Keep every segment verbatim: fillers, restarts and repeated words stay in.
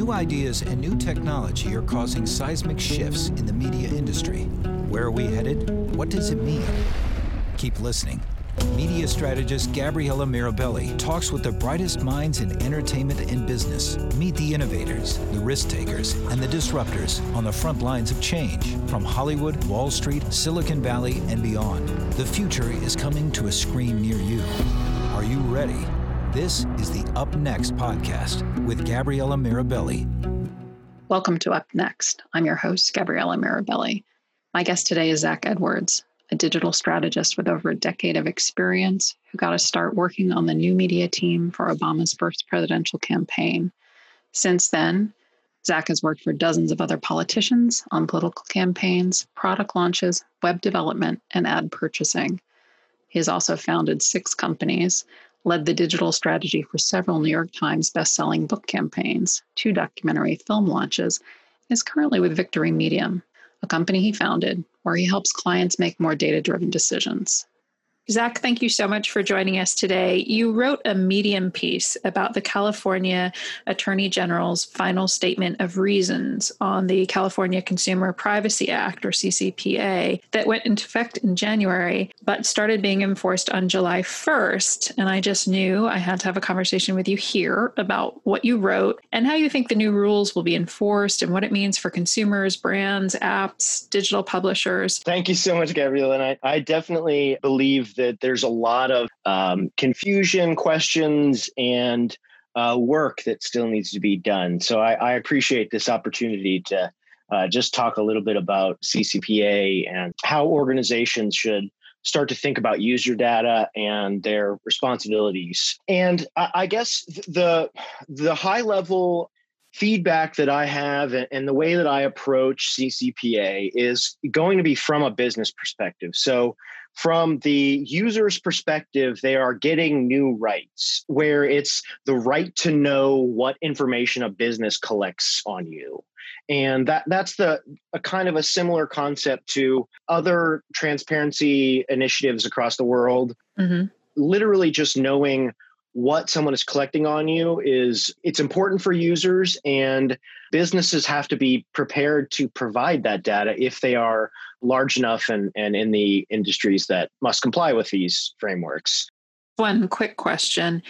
New ideas and new technology are causing seismic shifts in the media industry. Where are we headed? What does it mean? Keep listening. Media strategist Gabriella Mirabelli talks with the brightest minds in entertainment and business. Meet the innovators, the risk takers, and the disruptors on the front lines of change from Hollywood, Wall Street, Silicon Valley, and beyond. The future is coming to a screen near you. Are you ready? This is the Up Next podcast with Gabriella Mirabelli. Welcome to Up Next. I'm your host, Gabriella Mirabelli. My guest today is Zach Edwards, a digital strategist with over a decade of experience who got to start working on the new media team for Obama's first presidential campaign. Since then, Zach has worked for dozens of other politicians on political campaigns, product launches, web development, and ad purchasing. He has also founded six companies, led the digital strategy for several New York Times best-selling book campaigns, two documentary film launches, and is currently with Victory Medium, a company he founded where he helps clients make more data-driven decisions. Zach, thank you so much for joining us today. You wrote a Medium piece about the California Attorney General's final statement of reasons on the California Consumer Privacy Act, or C C P A, that went into effect in January, but started being enforced on July first. And I just knew I had to have a conversation with you here about what you wrote and how you think the new rules will be enforced and what it means for consumers, brands, apps, digital publishers. Thank you so much, Gabrielle. And I, I definitely believe that there's a lot of um, confusion, questions, and uh, work that still needs to be done. So I, I appreciate this opportunity to uh, just talk a little bit about C C P A and how organizations should start to think about user data and their responsibilities. And I, I guess the the high level feedback that I have and the way that I approach C C P A is going to be from a business perspective. So from the user's perspective, they are getting new rights where it's the right to know what information a business collects on you. And that that's the a kind of a similar concept to other transparency initiatives across the world. Mm-hmm. Literally just knowing what someone is collecting on you is it's important for users, and businesses have to be prepared to provide that data if they are large enough and, and in the industries that must comply with these frameworks. One quick question.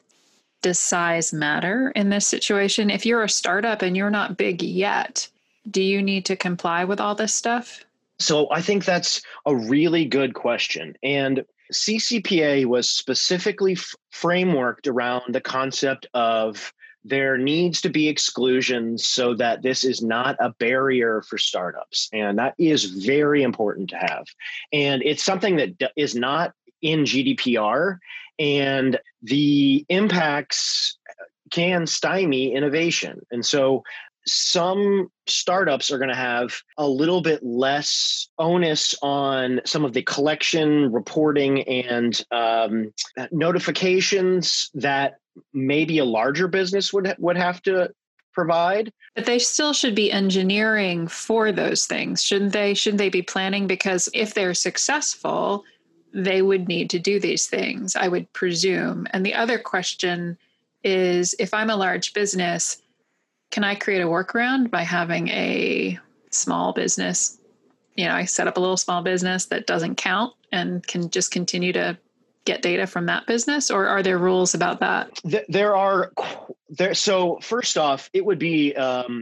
Does size matter in this situation? If you're a startup and you're not big yet, do you need to comply with all this stuff? So I think that's a really good question. And C C P A was specifically f- frameworked around the concept of there needs to be exclusions so that this is not a barrier for startups. And that is very important to have. And it's something that d- is not in G D P R, and the impacts can stymie innovation. And so some startups are going to have a little bit less onus on some of the collection, reporting, and um, notifications that maybe a larger business would would have to provide. But they still should be engineering for those things, shouldn't they? Shouldn't they be planning? Because if they're successful, they would need to do these things, I would presume. And the other question is, if I'm a large business, can I create a workaround by having a small business? You know, I set up a little small business that doesn't count and can just continue to get data from that business, or are there rules about that? There are there. So first off, it would be um,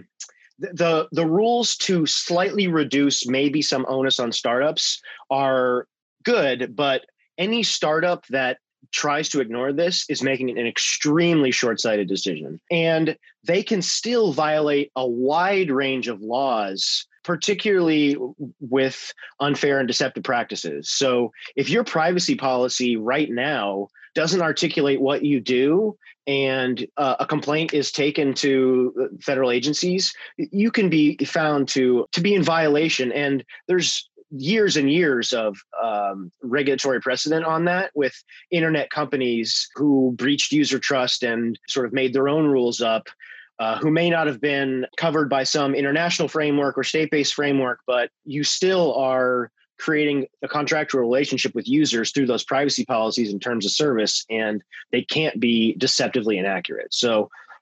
the the rules to slightly reduce maybe some onus on startups are good, but any startup that tries to ignore this is making an extremely short-sighted decision. And they can still violate a wide range of laws, particularly with unfair and deceptive practices. So if your privacy policy right now doesn't articulate what you do, and uh, a complaint is taken to federal agencies, you can be found to, to be in violation. And there's years and years of um, regulatory precedent on that, with internet companies who breached user trust and sort of made their own rules up, uh, who may not have been covered by some international framework or state-based framework, but you still are creating a contractual relationship with users through those privacy policies and terms of service, and they can't be deceptively inaccurate. So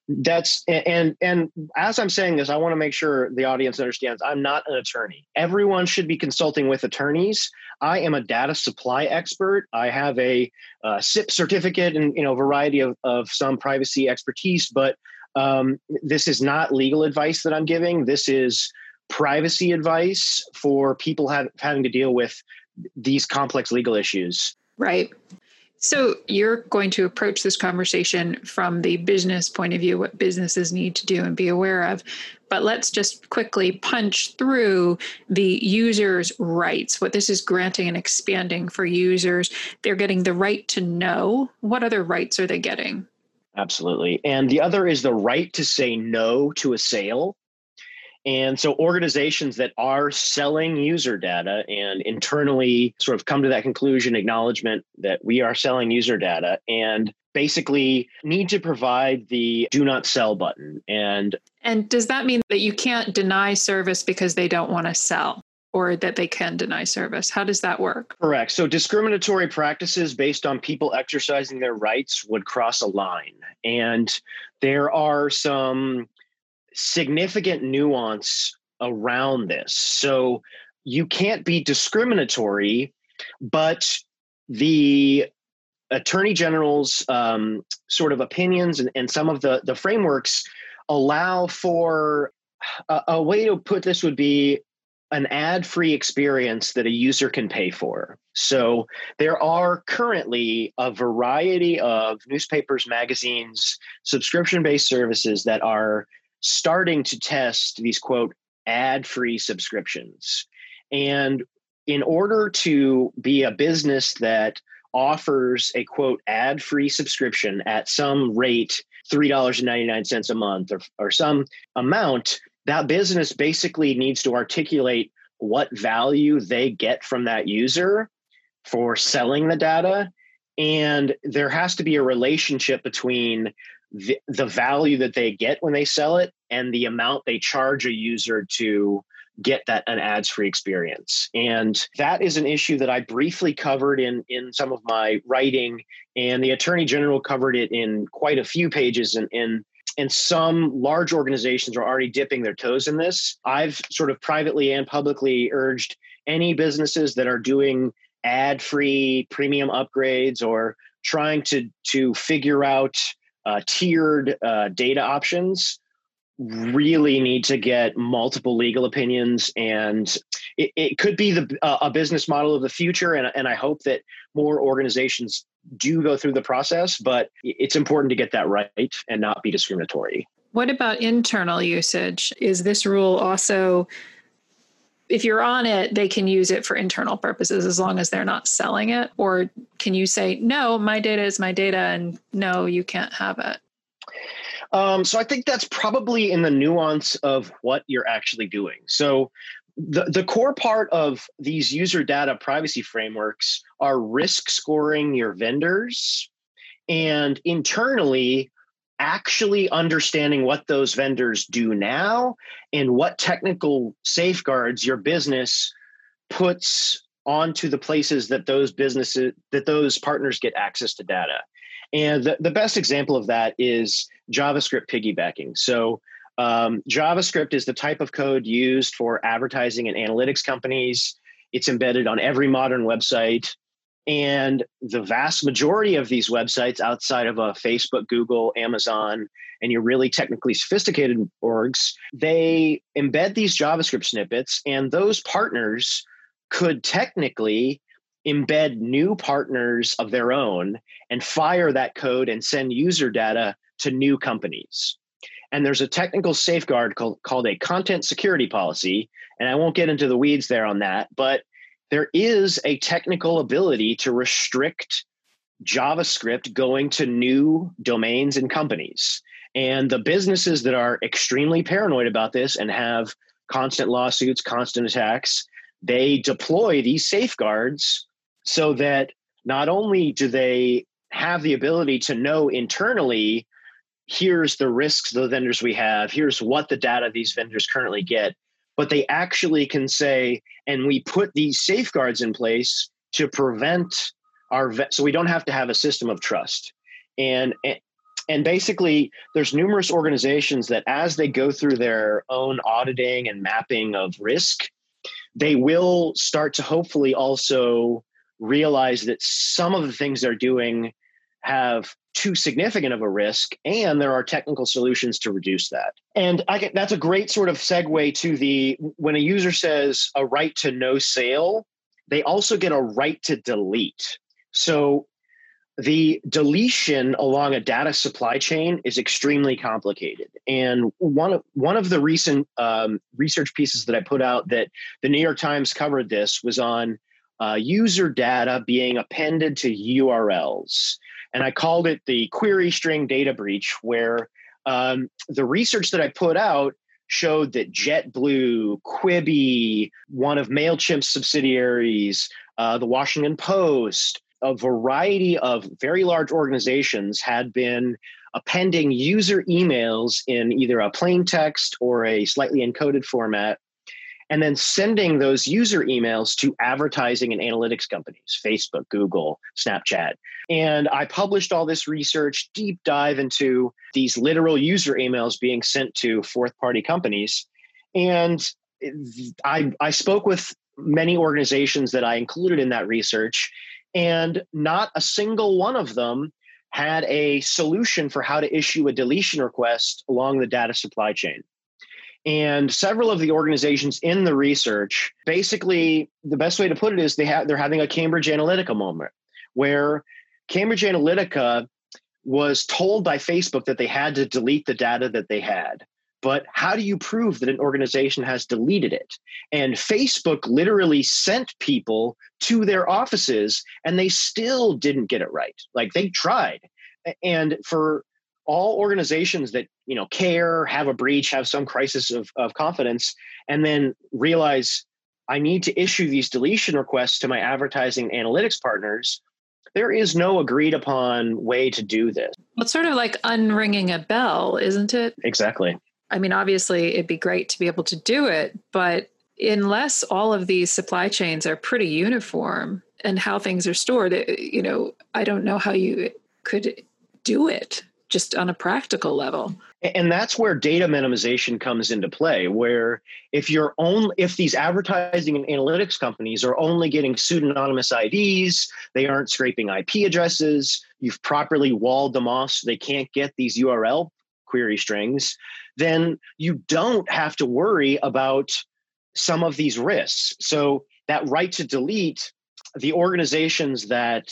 That's and and as I'm saying this, I want to make sure the audience understands I'm not an attorney. Everyone should be consulting with attorneys. I am a data supply expert. I have a uh, S I P certificate and you know variety of, of some privacy expertise, but um, this is not legal advice that I'm giving. This is privacy advice for people have, having to deal with these complex legal issues. Right. So you're going to approach this conversation from the business point of view, what businesses need to do and be aware of. But let's just quickly punch through the user's rights. What this is granting and expanding for users, they're getting the right to know. What other rights are they getting? Absolutely. And the other is the right to say no to a sale. And so organizations that are selling user data and internally sort of come to that conclusion, acknowledgement that we are selling user data and basically need to provide the do not sell button. And and does that mean that you can't deny service because they don't want to sell, or that they can deny service? How does that work? Correct. So discriminatory practices based on people exercising their rights would cross a line. And there are some significant nuance around this. So you can't be discriminatory, but the Attorney General's um, sort of opinions and, and some of the, the frameworks allow for a, a way to put this would be an ad-free experience that a user can pay for. So there are currently a variety of newspapers, magazines, subscription-based services that are starting to test these, quote, ad-free subscriptions. And in order to be a business that offers a, quote, ad-free subscription at some rate, three dollars and ninety-nine cents a month or, or some amount, that business basically needs to articulate what value they get from that user for selling the data. And there has to be a relationship between the, the value that they get when they sell it and the amount they charge a user to get that an ads-free experience. And that is an issue that I briefly covered in, in some of my writing, and the Attorney General covered it in quite a few pages. And, and, and some large organizations are already dipping their toes in this. I've sort of privately and publicly urged any businesses that are doing ad-free premium upgrades or trying to, to figure out uh, tiered uh, data options really need to get multiple legal opinions, and it, it could be the uh, a business model of the future. And, and I hope that more organizations do go through the process, but it's important to get that right and not be discriminatory. What about internal usage? Is this rule also, if you're on it, they can use it for internal purposes as long as they're not selling it? Or can you say, no, my data is my data, and no, you can't have it? Um, so I think that's probably in the nuance of what you're actually doing. So the, the core part of these user data privacy frameworks are risk scoring your vendors and internally actually understanding what those vendors do now and what technical safeguards your business puts onto the places that those businesses, that those partners get access to data. And the, the best example of that is JavaScript piggybacking. So um, JavaScript is the type of code used for advertising and analytics companies. It's embedded on every modern website. And the vast majority of these websites outside of a Facebook, Google, Amazon, and your really technically sophisticated orgs, they embed these JavaScript snippets, and those partners could technically embed new partners of their own and fire that code and send user data to new companies. And there's a technical safeguard called, called a content security policy. And I won't get into the weeds there on that, but there is a technical ability to restrict JavaScript going to new domains and companies. And the businesses that are extremely paranoid about this and have constant lawsuits, constant attacks, they deploy these safeguards so that not only do they have the ability to know internally, here's the risks the vendors we have, here's what the data these vendors currently get, but they actually can say, and we put these safeguards in place to prevent our, so we don't have to have a system of trust. And And basically, there's numerous organizations that as they go through their own auditing and mapping of risk, they will start to hopefully also realize that some of the things they're doing have too significant of a risk, and there are technical solutions to reduce that. And I get, that's a great sort of segue to the, when a user says a right to no sale, they also get a right to delete. So the deletion along a data supply chain is extremely complicated. And one of, one of the recent um, research pieces that I put out that the New York Times covered this was on uh, user data being appended to U R Ls. And I called it the query string data breach, where um, the research that I put out showed that JetBlue, Quibi, one of MailChimp's subsidiaries, uh, the Washington Post, a variety of very large organizations had been appending user emails in either a plain text or a slightly encoded format, and then sending those user emails to advertising and analytics companies, Facebook, Google, Snapchat. And I published all this research, deep dive into these literal user emails being sent to fourth-party companies. And I, I spoke with many organizations that I included in that research, and not a single one of them had a solution for how to issue a deletion request along the data supply chain. And several of the organizations in the research, basically, the best way to put it is they have they're having a Cambridge Analytica moment, where Cambridge Analytica was told by Facebook that they had to delete the data that they had. But how do you prove that an organization has deleted it? And Facebook literally sent people to their offices, and they still didn't get it right. Like, they tried. And for all organizations that, you know, care, have a breach, have some crisis of, of confidence, and then realize I need to issue these deletion requests to my advertising analytics partners, there is no agreed upon way to do this. Well, it's sort of like unringing a bell, isn't it? Exactly. I mean, obviously, it'd be great to be able to do it, but unless all of these supply chains are pretty uniform and how things are stored, you know, I don't know how you could do it just on a practical level. And that's where data minimization comes into play, where if you're only, if these advertising and analytics companies are only getting pseudonymous I Ds, they aren't scraping I P addresses, you've properly walled them off so they can't get these U R L query strings, then you don't have to worry about some of these risks. So that right to delete, the organizations that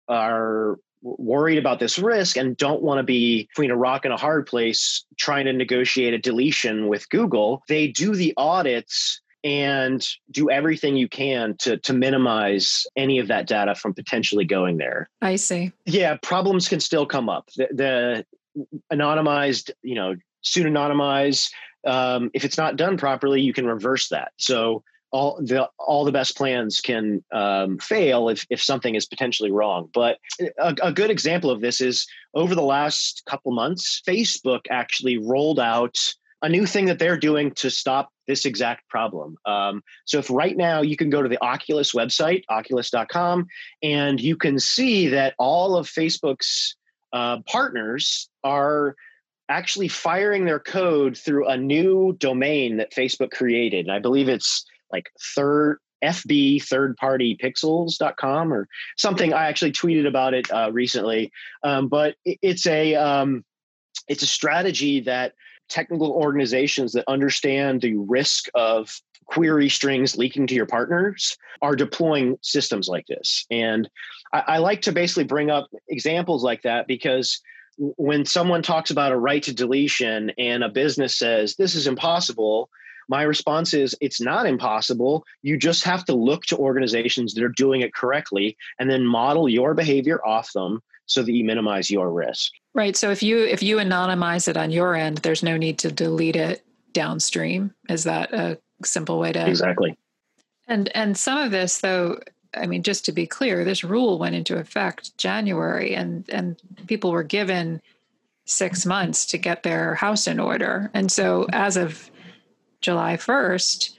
are worried about this risk and don't want to be between a rock and a hard place trying to negotiate a deletion with Google, they do the audits and do everything you can to, to minimize any of that data from potentially going there. I see. Yeah, problems can still come up. The, the anonymized, you know, pseudonymized, um, if it's not done properly, you can reverse that. So all the all the best plans can um, fail if, if something is potentially wrong. But a, a good example of this is over the last couple months, Facebook actually rolled out a new thing that they're doing to stop this exact problem. Um, so if right now you can go to the Oculus website, oculus dot com, and you can see that all of Facebook's uh, partners are actually firing their code through a new domain that Facebook created. And I believe it's like third F B third party pixels dot com or something. I actually tweeted about it uh, recently. Um, but it, it's a um, it's a strategy that technical organizations that understand the risk of query strings leaking to your partners are deploying systems like this. And I, I like to basically bring up examples like that because when someone talks about a right to deletion and a business says, this is impossible, my response is, it's not impossible. You just have to look to organizations that are doing it correctly and then model your behavior off them so that you minimize your risk. Right. So if you if you anonymize it on your end, there's no need to delete it downstream. Is that a simple way to? Exactly. And and some of this, though, I mean, just to be clear, this rule went into effect January, and and people were given six months to get their house in order. And so as of July first,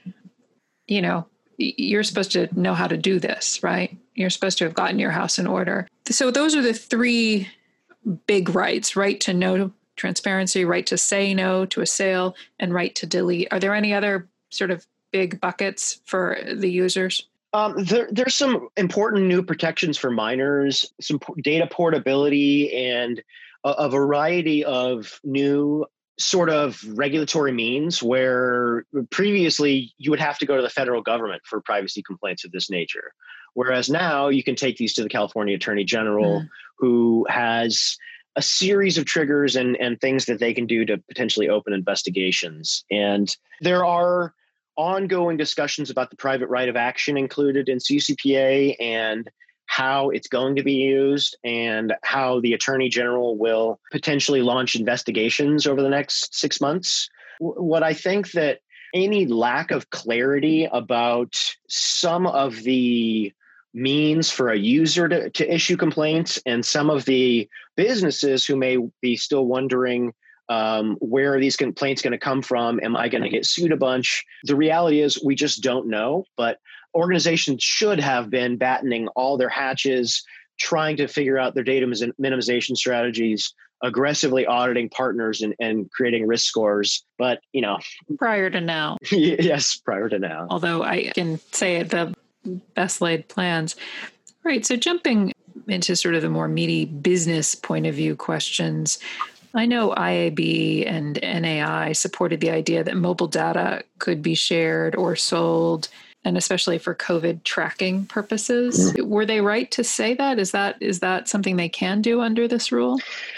you know, you're supposed to know how to do this, right? You're supposed to have gotten your house in order. So those are the three big rights, right to know transparency, right to say no to a sale, and right to delete. Are there any other sort of big buckets for the users? Um, there, there's some important new protections for minors, some data portability, and a, a variety of new sort of regulatory means where previously you would have to go to the federal government for privacy complaints of this nature. Whereas now you can take these to the California Attorney General, mm. who has a series of triggers and, and things that they can do to potentially open investigations. And there are ongoing discussions about the private right of action included in C C P A and how it's going to be used and how the Attorney General will potentially launch investigations over the next six months. What I think that any lack of clarity about some of the means for a user to, to issue complaints and some of the businesses who may be still wondering Um, where are these complaints going to come from? Am I going to get sued a bunch? The reality is we just don't know, but organizations should have been battening all their hatches, trying to figure out their data minimization strategies, aggressively auditing partners and, and creating risk scores. But, you know, prior to now. Yes, prior to now. Although I can say the best laid plans. Right. So jumping into sort of the more meaty business point of view questions, I know I A B and N A I supported the idea that mobile data could be shared or sold, and especially for COVID tracking purposes. Mm. Were they right to say that? Is that is that something they can do under this rule?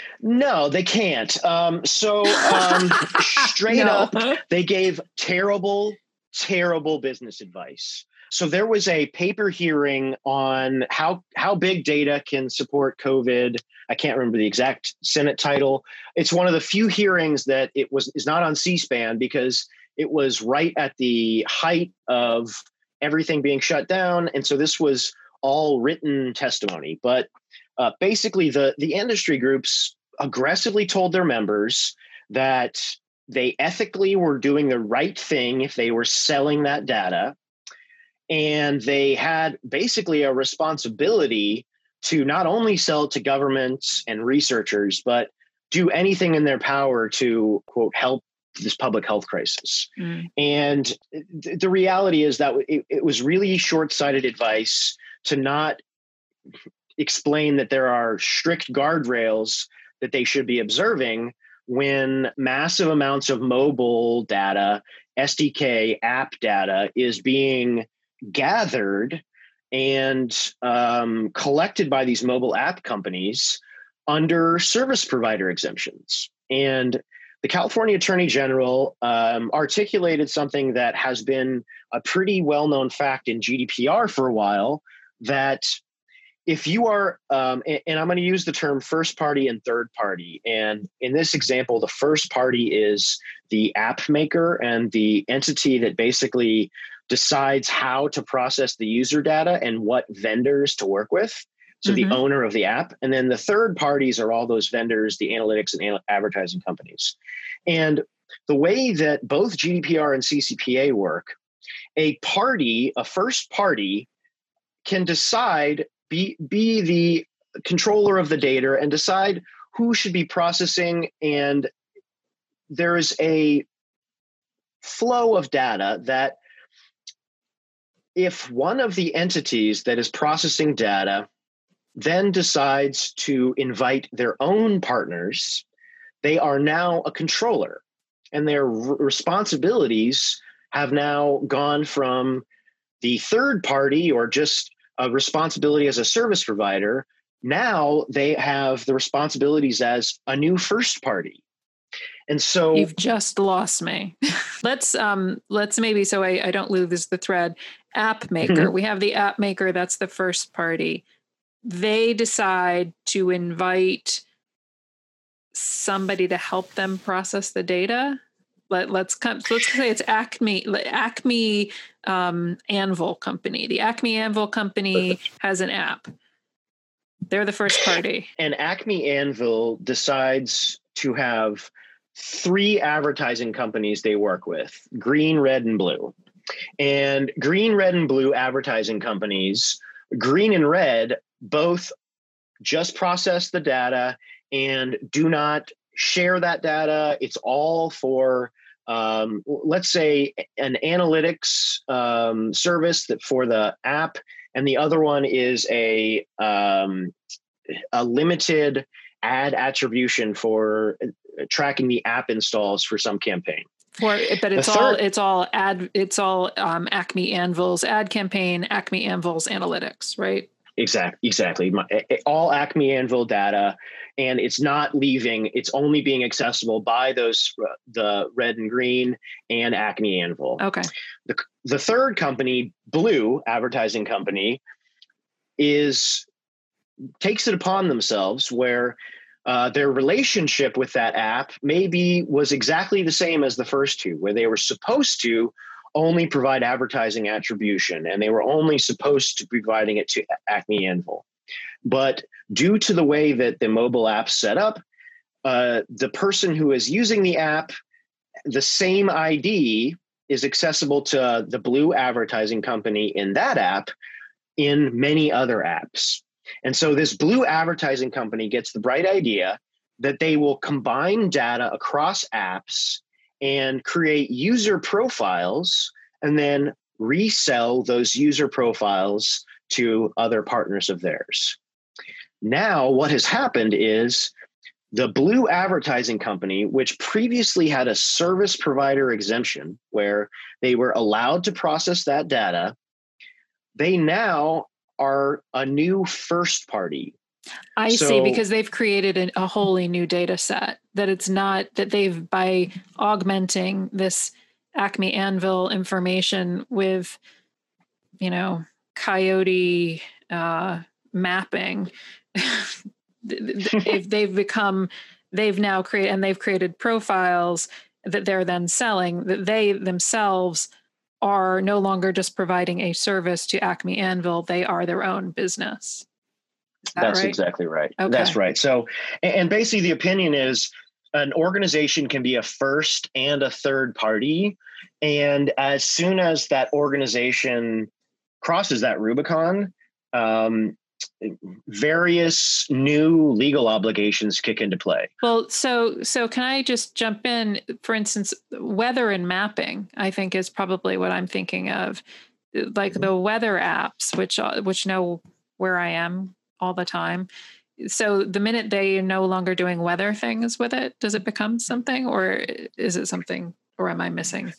No, they can't. Um, so um, straight no. up, they gave terrible, terrible business advice. So there was a paper hearing on how, how big data can support COVID. I can't remember the exact Senate title. It's one of the few hearings that it was is not on C-SPAN because it was right at the height of everything being shut down. And so this was all written testimony. But uh, basically, the, the industry groups aggressively told their members that they ethically were doing the right thing if they were selling that data. And they had basically a responsibility to not only sell to governments and researchers, but do anything in their power to, quote, help this public health crisis. Mm. And th- the reality is that it, it was really short-sighted advice to not explain that there are strict guardrails that they should be observing when massive amounts of mobile data, S D K, app data is being gathered and um, collected by these mobile app companies under service provider exemptions. And the California Attorney General um, articulated something that has been a pretty well-known fact in G D P R for a while, that if you are, um, and, and I'm going to use the term first party and third party. And in this example, the first party is the app maker and the entity that basically decides how to process the user data and what vendors to work with. So mm-hmm. the owner of the app. And then the third parties are all those vendors, the analytics and advertising companies. And the way that both G D P R and C C P A work, a party, a first party can decide, be, be the controller of the data and decide who should be processing. And there's a flow of data that if one of the entities that is processing data then decides to invite their own partners, they are now a controller, and their r- responsibilities have now gone from the third party or just a responsibility as a service provider. Now they have the responsibilities as a new first party. And so you've just lost me. let's um let's maybe so I, I don't lose the thread. App maker. Mm-hmm. We have the app maker, that's the first party. They decide to invite somebody to help them process the data. Let, let's come let's say it's Acme Acme um, Anvil Company. The Acme Anvil Company has an app. They're the first party. And Acme Anvil decides to have three advertising companies they work with: green, red, and blue. And green, red, and blue advertising companies, green and red, both just process the data and do not share that data. It's all for, um, let's say, an analytics um, service that for the app, and the other one is a um, a limited ad attribution for tracking the app installs for some campaign. For, but it's third, all it's all ad it's all um, Acme Anvil's ad campaign, Acme Anvil's analytics, right? Exactly, exactly. My, all Acme Anvil data, and it's not leaving. It's only being accessible by those uh, the Red and Green and Acme Anvil. Okay. The the third company, Blue Advertising Company, is takes it upon themselves where uh, their relationship with that app maybe was exactly the same as the first two, where they were supposed to only provide advertising attribution, and they were only supposed to be providing it to Acme Anvil. But due to the way that the mobile app's set up, uh, the person who is using the app, the same I D is accessible to the Blue Advertising Company in that app in many other apps. And so this Blue Advertising Company gets the bright idea that they will combine data across apps and create user profiles and then resell those user profiles to other partners of theirs. Now, what has happened is the Blue Advertising Company, which previously had a service provider exemption where they were allowed to process that data, they now are a new first party. I so, see, because they've created a, a wholly new data set, that it's not that they've, by augmenting this Acme Anvil information with, you know, Coyote uh, mapping, if they've become, they've now created, and they've created profiles that they're then selling, that they themselves are no longer just providing a service to Acme Anvil, they are their own business. That That's right? exactly right. Okay. That's right. So, and basically the opinion is an organization can be a first and a third party. And as soon as that organization crosses that Rubicon, um, various new legal obligations kick into play. Well, so so can I just jump in? For instance, weather and mapping, I think, is probably what I'm thinking of, like the weather apps, which which know where I am all the time. So the minute they are no longer doing weather things with it, does it become something, or is it something, or am I missing?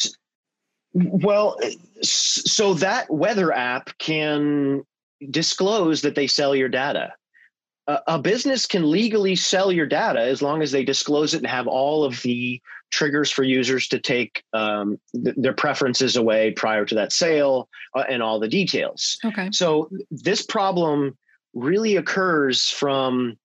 Well, so that weather app can disclose that they sell your data. A, a business can legally sell your data as long as they disclose it and have all of the triggers for users to take um, th- their preferences away prior to that sale uh, and all the details. Okay. So this problem really occurs from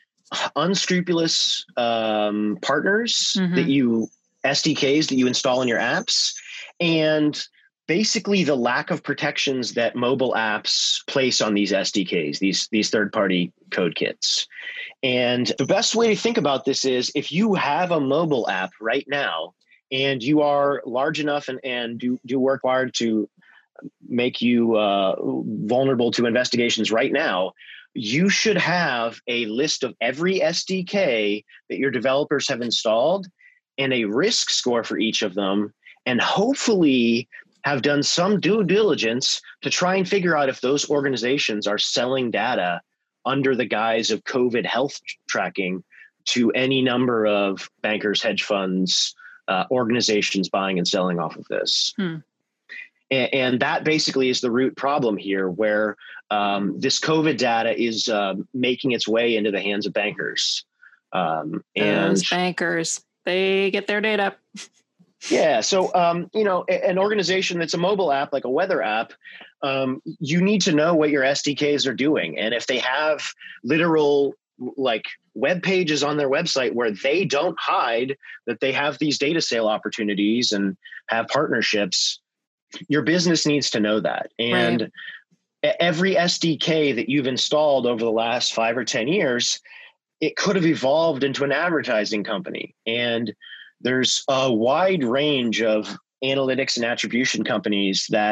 unscrupulous um, partners mm-hmm. that you, S D Ks that you install in your apps, and basically the lack of protections that mobile apps place on these S D Ks, these, these third-party code kits. And the best way to think about this is if you have a mobile app right now and you are large enough and, and do, do work hard to make you uh, vulnerable to investigations right now, you should have a list of every S D K that your developers have installed and a risk score for each of them, and hopefully have done some due diligence to try and figure out if those organizations are selling data under the guise of COVID health tracking to any number of bankers, hedge funds, uh, organizations buying and selling off of this. Hmm. And, and that basically is the root problem here, where um, this COVID data is uh, making its way into the hands of bankers. Um, and Those bankers, they get their data. Yeah. So, um, you know, an organization that's a mobile app, like a weather app, um, you need to know what your S D Ks are doing. And if they have literal like web pages on their website where they don't hide that they have these data sale opportunities and have partnerships, your business needs to know that. And right. every S D K that you've installed over the last five or ten years, it could have evolved into an advertising company. And there's a wide range of analytics and attribution companies that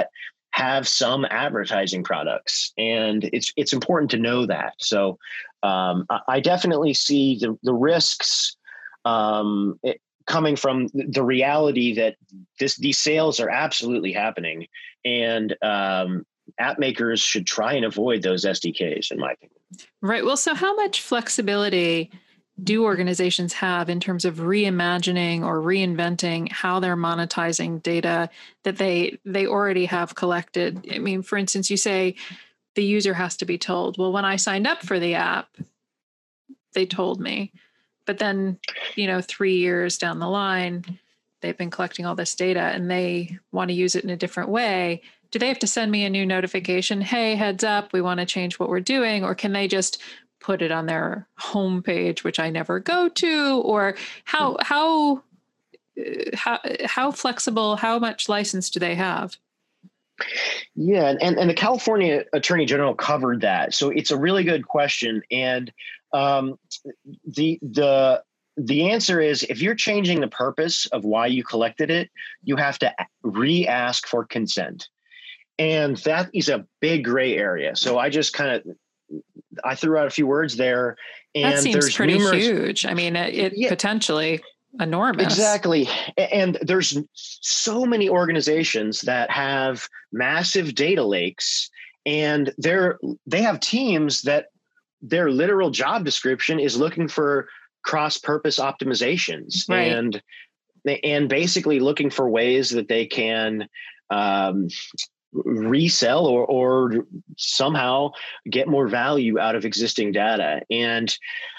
have some advertising products, and it's it's important to know that. So um, I, I definitely see the the risks um, it, coming from the reality that this these sales are absolutely happening, and um, app makers should try and avoid those S D Ks, in my opinion. Right. Well, so how much flexibility do organizations have in terms of reimagining or reinventing how they're monetizing data that they they already have collected? I mean, for instance, you say the user has to be told, well, when I signed up for the app, they told me. But then, you know, three years down the line, they've been collecting all this data and they want to use it in a different way. Do they have to send me a new notification? Hey, heads up, we want to change what we're doing. Or can they just put it on their homepage, which I never go to? Or how how how how flexible? How much license do they have? Yeah, and and the California Attorney General covered that, so it's a really good question. And um, the the the answer is, if you're changing the purpose of why you collected it, you have to re-ask for consent, and that is a big gray area. So I just kind of I threw out a few words there, and that seems there's pretty numerous, huge. I mean, it, it yeah, potentially enormous. Exactly. And there's so many organizations that have massive data lakes, and they're they have teams that their literal job description is looking for cross-purpose optimizations, right. and and basically looking for ways that they can um, resell or, or somehow get more value out of existing data. And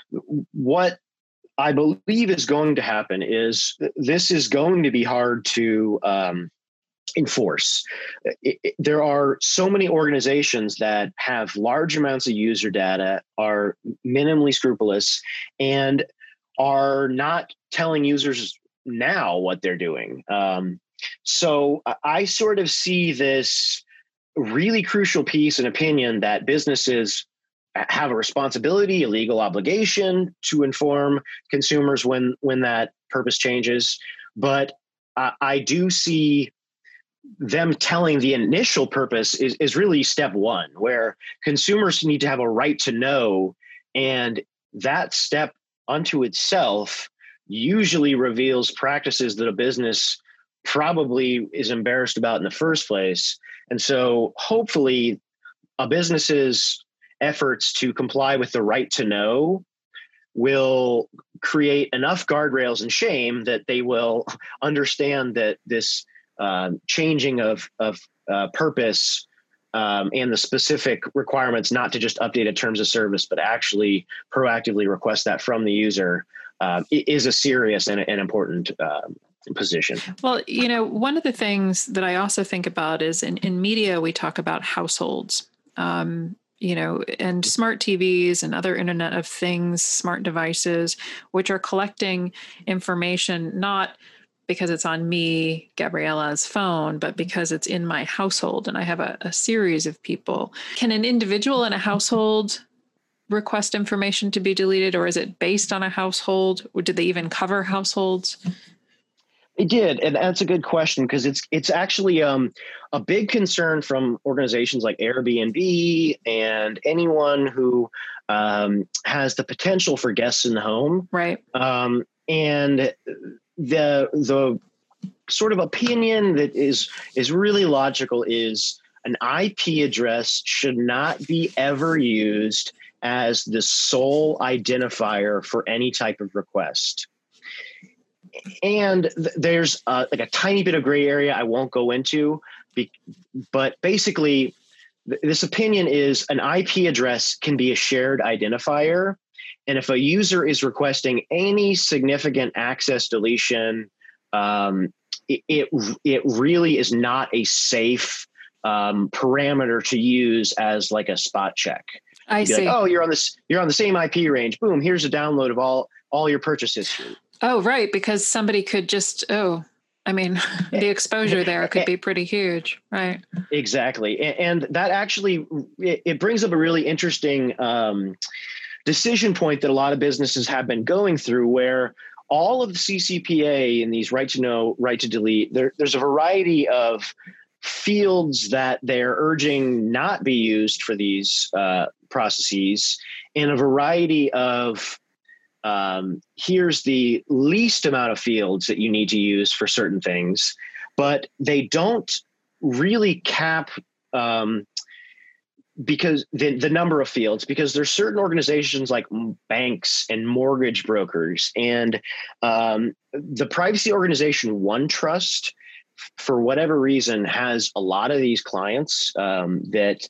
what I believe is going to happen is this is going to be hard to um, enforce. It, it, there are so many organizations that have large amounts of user data, are minimally scrupulous, and are not telling users now what they're doing. Um, so I sort of see this really crucial piece and opinion that businesses have a responsibility, a legal obligation to inform consumers when when that purpose changes. But uh, I do see them telling the initial purpose is, is really step one, where consumers need to have a right to know. And that step unto itself usually reveals practices that a business probably is embarrassed about in the first place. And so hopefully a business's efforts to comply with the right to know will create enough guardrails and shame that they will understand that this uh, changing of, of uh, purpose um, and the specific requirements not to just update a terms of service, but actually proactively request that from the user uh, is a serious and an important um, position. Well, you know, one of the things that I also think about is in, in media, we talk about households, um, you know, and smart T Vs and other Internet of Things, smart devices, which are collecting information, not because it's on me, Gabriella's phone, but because it's in my household and I have a, a series of people. Can an individual in a household request information to be deleted, or is it based on a household? Or did they even cover households? It did, and that's a good question, because it's it's actually um, a big concern from organizations like Airbnb and anyone who um, has the potential for guests in the home. Right. Um, and the the sort of opinion that is is really logical is an I P address should not be ever used as the sole identifier for any type of request. And th- there's uh, like a tiny bit of gray area I won't go into, be- but basically th- this opinion is an I P address can be a shared identifier. And if a user is requesting any significant access deletion, um, it, it it really is not a safe um, parameter to use as like a spot check. I see. Like, oh, you're on this. You're on the same I P range. Boom! Here's a download of all all your purchase history. Oh, right. Because somebody could just, oh, I mean, the exposure there could be pretty huge. Right. Exactly. And, and that actually, it, it brings up a really interesting um, decision point that a lot of businesses have been going through, where all of the C C P A and these right to know, right to delete, there, there's a variety of fields that they're urging not be used for these uh, processes, and a variety of um, here's the least amount of fields that you need to use for certain things, but they don't really cap um, because the, the number of fields, because there's certain organizations like banks and mortgage brokers and um, the privacy organization OneTrust, for whatever reason, has a lot of these clients um, that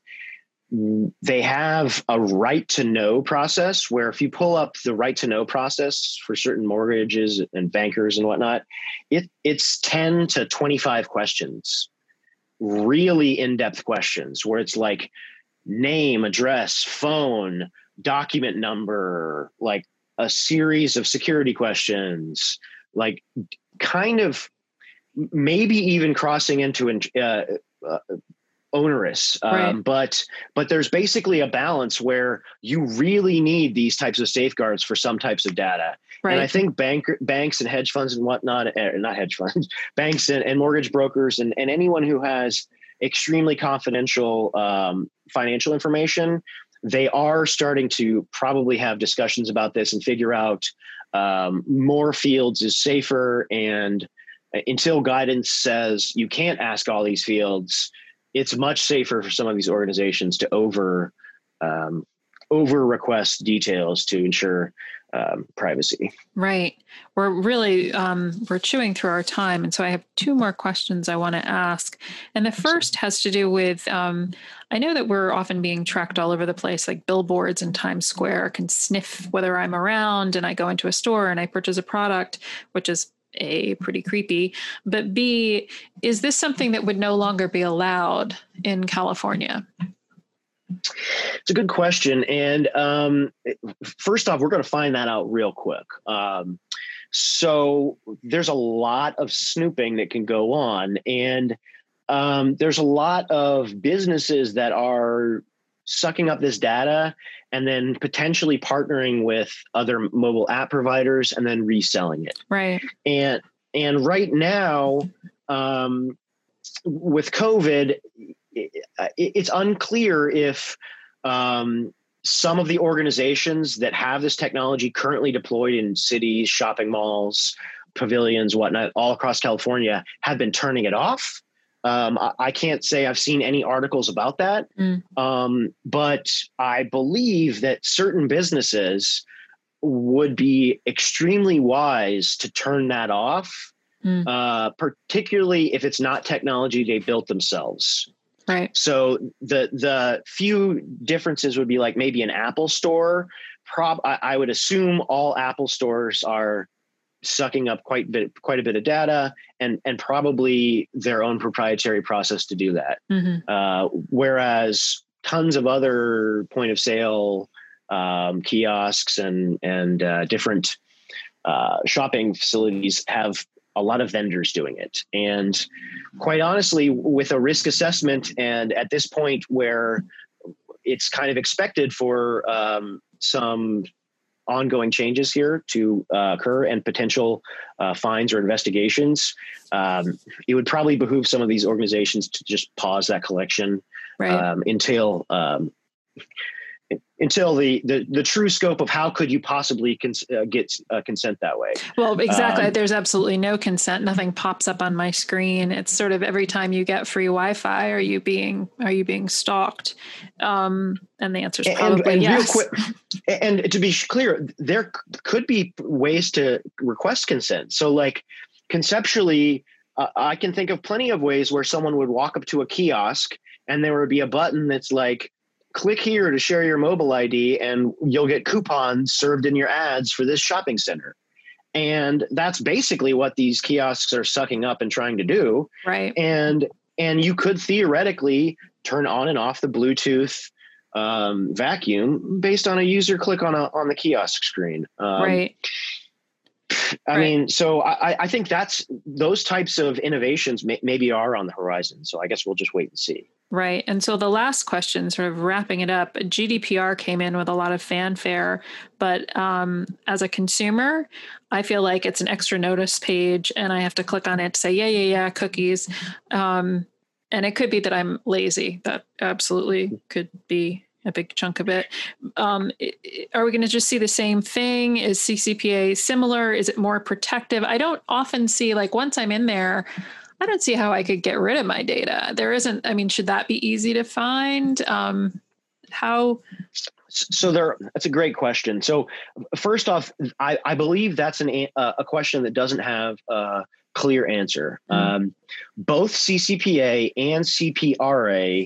they have a right to know process where if you pull up the right to know process for certain mortgages and bankers and whatnot, it it's ten to twenty-five questions, really in-depth questions where it's like name, address, phone, document number, like a series of security questions, like kind of maybe even crossing into an uh, uh, onerous, um, right. but but there's basically a balance where you really need these types of safeguards for some types of data. Right. And I think bank, banks and hedge funds and whatnot, uh, not hedge funds, banks and, and mortgage brokers and, and anyone who has extremely confidential um, financial information, they are starting to probably have discussions about this and figure out um, more fields is safer. And until guidance says you can't ask all these fields, it's much safer for some of these organizations to over um, over request details to ensure um, privacy. Right. We're really, um, we're chewing through our time. And so I have two more questions I want to ask. And the first has to do with, um, I know that we're often being tracked all over the place, like billboards in Times Square can sniff whether I'm around, and I go into a store and I purchase a product, which is A, pretty creepy, but B, is this something that would no longer be allowed in California? It's a good question. And um, first off, we're going to find that out real quick. Um, so there's a lot of snooping that can go on. And um, there's a lot of businesses that are sucking up this data and then potentially partnering with other mobile app providers and then reselling it. Right. And, and right now, um, with COVID, it, it's unclear if um, some of the organizations that have this technology currently deployed in cities, shopping malls, pavilions, whatnot, all across California have been turning it off. Um, I, I can't say I've seen any articles about that, mm. um, but I believe that certain businesses would be extremely wise to turn that off, mm. uh, particularly if it's not technology they built themselves. Right. So the the few differences would be like maybe an Apple store. Prob I, I would assume all Apple stores are sucking up quite a bit, quite a bit of data, and and probably their own proprietary process to do that. Mm-hmm. Uh, whereas tons of other point of sale um, kiosks and and uh, different uh, shopping facilities have a lot of vendors doing it. And quite honestly, with a risk assessment, and at this point where it's kind of expected for um, some ongoing changes here to uh, occur and potential uh, fines or investigations, um, it would probably behoove some of these organizations to just pause that collection right. um, until um, until the, the the true scope of how could you possibly cons- uh, get uh, consent that way. Well, exactly. Um, There's absolutely no consent. Nothing pops up on my screen. It's sort of every time you get free Wi-Fi, are you being are you being stalked? Um, and the answer is probably and, and yes. Real quick, and to be clear, there could be ways to request consent. So, like conceptually, uh, I can think of plenty of ways where someone would walk up to a kiosk and there would be a button that's like, click here to share your mobile I D and you'll get coupons served in your ads for this shopping center. And that's basically what these kiosks are sucking up and trying to do. Right. And, and you could theoretically turn on and off the Bluetooth um, vacuum based on a user click on a, on the kiosk screen. Um, right. I right. mean, so I, I think that's those types of innovations may, maybe are on the horizon. So I guess we'll just wait and see. Right. And so the last question, sort of wrapping it up, G D P R came in with a lot of fanfare, but um, as a consumer, I feel like it's an extra notice page and I have to click on it to say, yeah, yeah, yeah, cookies. Um, and it could be that I'm lazy. That absolutely could be a big chunk of it. Um, are we going to just see the same thing? Is C C P A similar? Is it more protective? I don't often see, like, once I'm in there, I don't see how I could get rid of my data. There isn't, I mean, should that be easy to find? Um, how? So there, that's a great question. So first off, I, I believe that's an, uh, a question that doesn't have a clear answer. Mm-hmm. Um, both C C P A and C P R A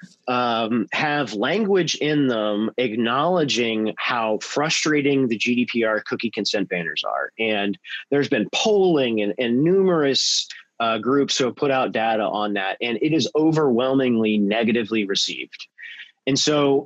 um, have language in them acknowledging how frustrating the G D P R cookie consent banners are. And there's been polling and, and numerous uh, groups who have put out data on that, and it is overwhelmingly negatively received. And so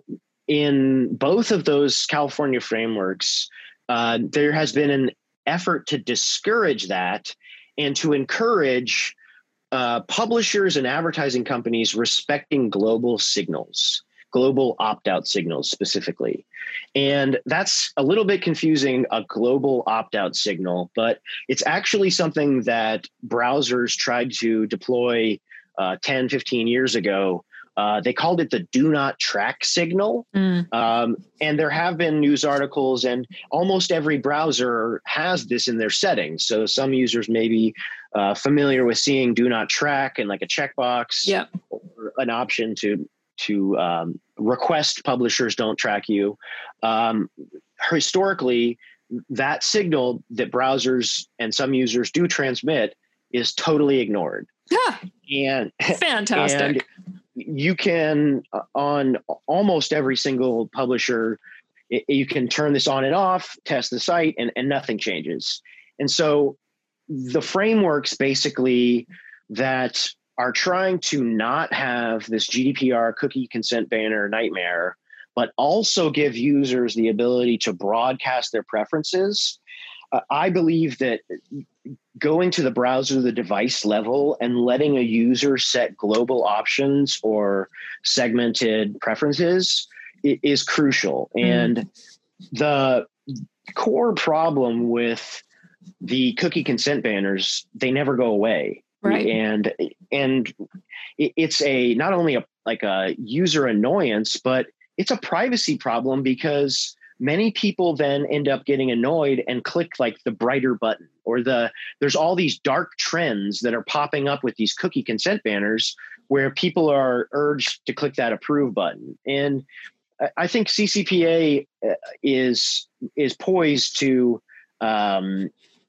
in both of those California frameworks, uh, there has been an effort to discourage that and to encourage uh, publishers and advertising companies respecting global signals, global opt-out signals specifically. And that's a little bit confusing, a global opt-out signal, but it's actually something that browsers tried to deploy uh, ten, fifteen years ago. Uh, they called it the do not track signal. Mm. Um, and there have been news articles, and almost every browser has this in their settings. So some users may be uh, familiar with seeing do not track and like a checkbox, yep, or an option to, to um, request publishers don't track you. Um, historically, that signal that browsers and some users do transmit is totally ignored. Yeah. And fantastic. And you can, uh, on almost every single publisher, it, you can turn this on and off, test the site, and, and nothing changes. And so the frameworks basically that are trying to not have this G D P R cookie consent banner nightmare, but also give users the ability to broadcast their preferences. Uh, I believe that going to the browser, the device level, and letting a user set global options or segmented preferences is crucial. Mm. And the core problem with the cookie consent banners, they never go away. Right. And, and it's a, not only a, like a user annoyance, but it's a privacy problem, because many people then end up getting annoyed and click like the brighter button, or the, there's all these dark trends that are popping up with these cookie consent banners where people are urged to click that approve button. And I think C C P A is, is poised to um,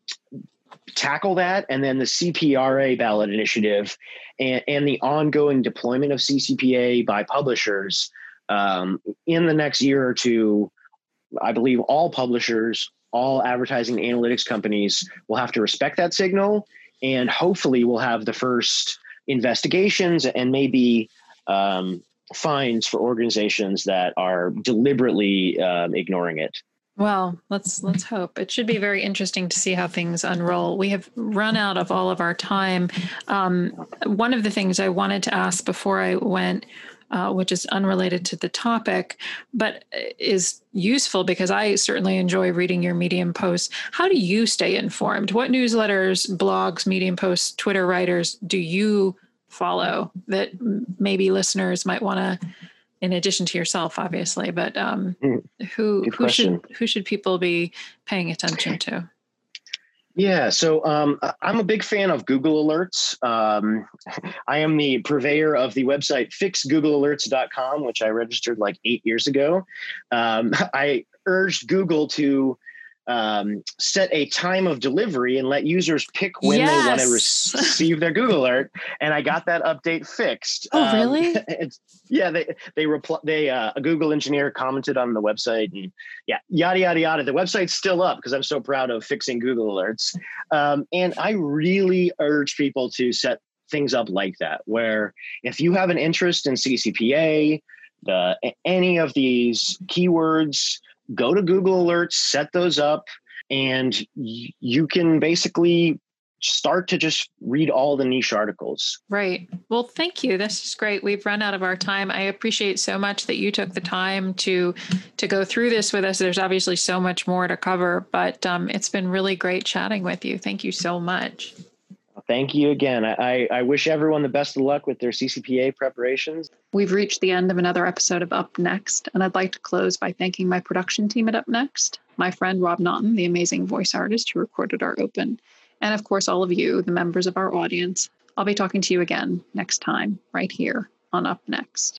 tackle that. And then the C P R A ballot initiative and, and the ongoing deployment of C C P A by publishers um, in the next year or two, I believe all publishers, all advertising analytics companies will have to respect that signal, and hopefully we'll have the first investigations and maybe um, fines for organizations that are deliberately um, ignoring it. Well, let's let's hope. It should be very interesting to see how things unroll. We have run out of all of our time. Um, one of the things I wanted to ask before I went, Uh, which is unrelated to the topic, but is useful because I certainly enjoy reading your Medium posts. How do you stay informed? What newsletters, blogs, Medium posts, Twitter writers do you follow that maybe listeners might want to, in addition to yourself, obviously, but um, who who should who should people be paying attention to? Yeah, so um, I'm a big fan of Google Alerts. Um, I am the purveyor of the website fix google alerts dot com, which I registered like eight years ago. Um, I urged Google to um, set a time of delivery and let users pick when yes. they want to re- receive their Google alert. And I got that update fixed. Oh, um, really? It's, yeah, they they repl- they uh, a Google engineer commented on the website, and yeah, yada yada yada. The website's still up because I'm so proud of fixing Google alerts. Um, and I really urge people to set things up like that, where if you have an interest in C C P A, the any of these keywords, go to Google Alerts, set those up, and y- you can basically start to just read all the niche articles. Right. Well, thank you. This is great. We've run out of our time. I appreciate so much that you took the time to to go through this with us. There's obviously so much more to cover, but um, it's been really great chatting with you. Thank you so much. thank you again. I, I wish everyone the best of luck with their C C P A preparations. We've reached the end of another episode of Up Next, and I'd like to close by thanking my production team at Up Next, my friend Rob Naughton, the amazing voice artist who recorded our open, and of course, all of you, the members of our audience. I'll be talking to you again next time, right here on Up Next.